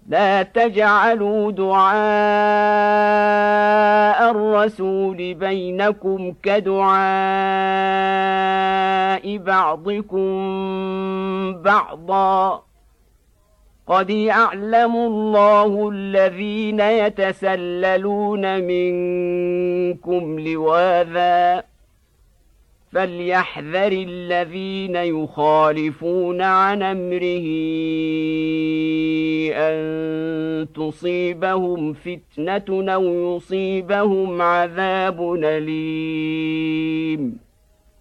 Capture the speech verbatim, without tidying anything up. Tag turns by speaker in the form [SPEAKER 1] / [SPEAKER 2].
[SPEAKER 1] لا تجعلوا دعاء الرسول بينكم كدعاء بعضكم بعضا قد يعلم الله الذين يتسللون منكم لواذا فليحذر الذين يخالفون عن أمره أن تصيبهم فتنة أو يصيبهم عذاب أليم.